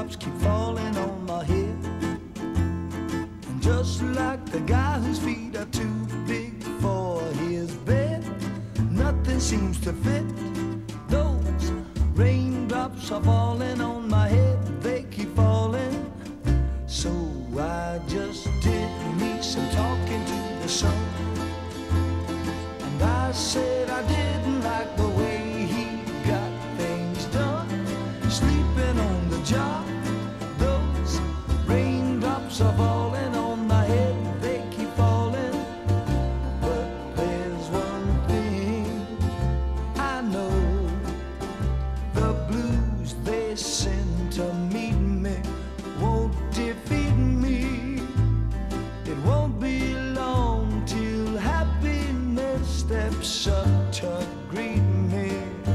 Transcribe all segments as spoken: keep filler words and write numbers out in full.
raindrops keep falling on my head. And just like the guy whose feet are too big for his bed, nothing seems to fit. Those raindrops are falling on my head, they keep falling. So I just did me some talking to the sun, and I said I didn't like the way he got things done, sleeping on the job. Those raindrops are falling on my head, they keep falling. But there's one thing I know, the blues they send to meet me won't defeat me. It won't be long till happiness steps up to greet me.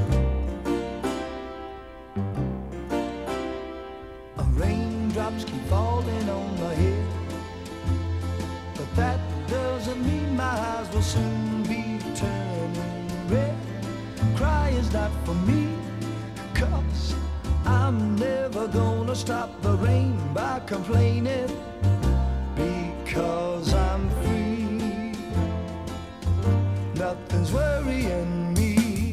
Raindrops keep falling on my head, but that doesn't mean my eyes will soon be turning red. Crying's not for me, 'cause I'm never gonna stop the rain by complaining, because I'm free. Nothing's worrying me.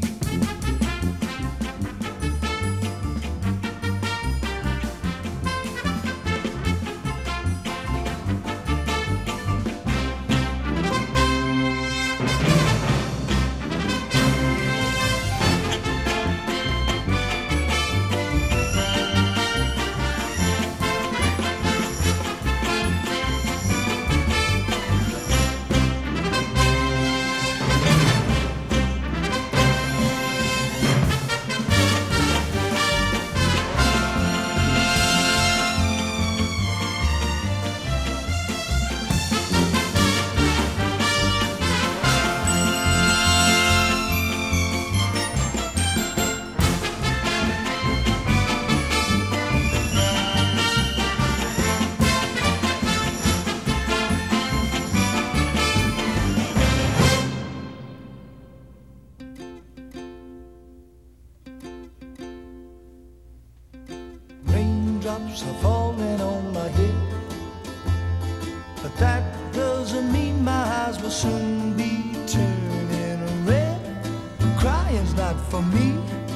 Raindrops are falling on my head, but that doesn't mean my eyes will soon be turning red. Crying's not for me,